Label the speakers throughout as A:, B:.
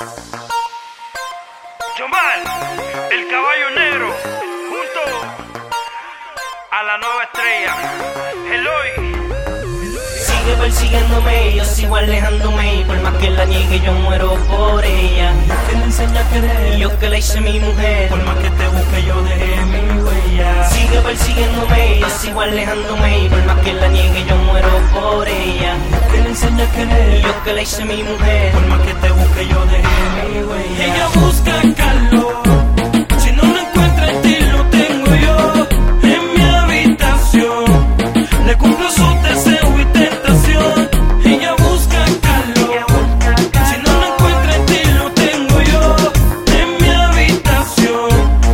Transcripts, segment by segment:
A: Yomar, el caballo negro, junto a la nueva estrella, Eloy.
B: Sigue persiguiéndome, yo sigo alejándome, y por más que la niegue yo muero por ella.
C: Que le enseña a querer,
B: Y yo que la hice mi mujer,
C: por más que te busque yo dejé mi huella.
B: sigue persiguiéndome, yo sigo alejándome, y por más que la niegue yo muero por ella.
C: Que le enseña a querer,
B: Y yo que la hice mi mujer,
C: por más que te busque yo dejé mi huella. Ella busca calor, si no lo encuentra en ti lo tengo yo en mi habitación. Le cumplo su deseo y tentación. Ella busca calor, si no lo encuentra en ti lo tengo yo en mi habitación.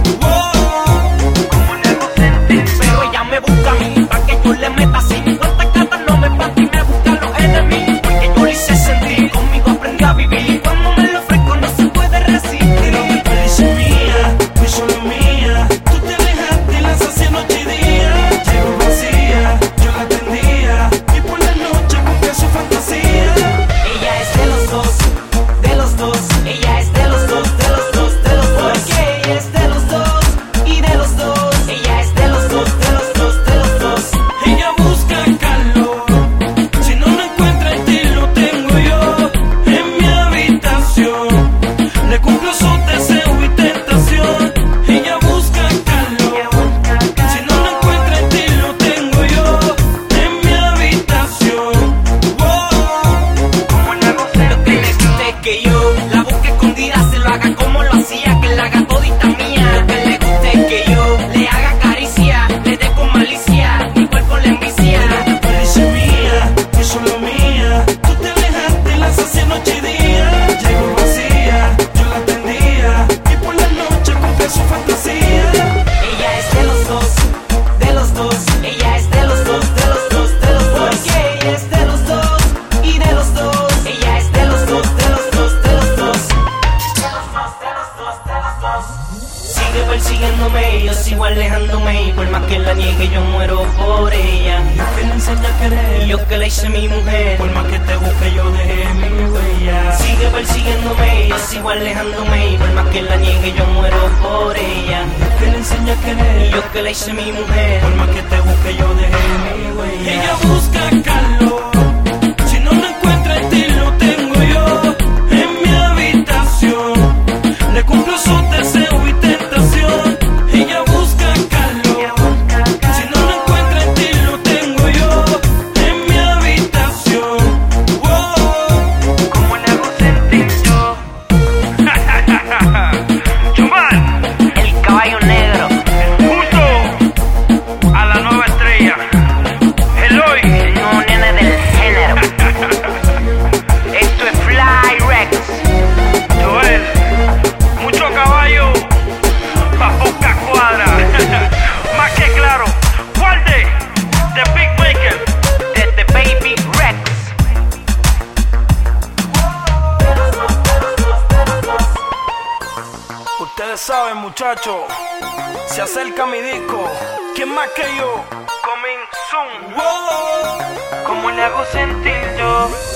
B: pero ella me busca a mí, pa' que yo le meta así. 50 cartas no me falta y me buscan los enemigos, porque yo le hice sentir, conmigo aprendí a vivir. Cuando me lo ofrezco no se puede resistir.
C: Pero mi felicidad mía, fui solo mía. Tú te alejaste y la sacié noche y día. Llegó vacía, yo la atendía, y por la noche cumplía su fantasía.
B: Ella es de los dos, de los dos. Ella es de los dos, de los dos, de los dos. Porque ella es de los dos y de los dos. Ella es de los dos, de los dos, de los dos.
C: Ella busca calor, si no lo encuentra en ti lo tengo yo en mi habitación. Le cumplo su deseo y tentación. Ella busca calor, si no lo encuentra en ti lo tengo yo en mi habitación.
B: Lo que le gusta es que yo la busque escondida, se lo haga como lo hacía, que la haga todita mía. Lo que le gusta es que yo le haga caricia, le dé con malicia, mi cuerpo le envicia.
C: Felicidad mía, fui solo mía. Tú te alejaste y la sacié noche y día. Llegó vacía, yo la atendía, y por la noche cumplía su fantasía.
B: Ella es de los dos, de los dos. Ella es de los dos, de los dos, de los dos. Porque ella es de los dos y de los dos. Ella es de los dos, de los dos, de los dos. De los dos, de los dos, de los dos. Sigue persiguiéndome, yo sigo alejándome, y por más que la niegue yo muero por ella.
C: Que le enseña a querer,
B: Y yo que la hice mi mujer,
C: por más que te busque yo dejé mi huella.
B: sigue persiguiéndome, yo sigo alejándome, y por más que la niegue yo muero por ella.
C: Que le enseña a
B: Y
C: querer,
B: yo que la hice mi mujer,
C: por más que te busque yo dejé mi huella. Ella busca calor, si no lo encuentra en ti lo tengo yo en mi habitación. Le cumplo su deseo y tentación. Ella busca calor, si no lo encuentra en ti lo tengo yo en mi habitación.
A: ¿Cómo le hago sentir yo? Yomar,
B: el caballo negro.
A: junto a la nueva estrella, Eloy.
B: No, nene del género. Esto es Fly Rex.
A: Joel, mucho caballo, pa' poca cuadra. Más que claro, Walde, The Big Maker.
B: Desde Baby Rex.
C: Ustedes saben, muchachos, se acerca mi disco. ¿Quién más que yo?
A: Coming soon.
C: Wow.
A: ¿Cómo le hago sentir yo?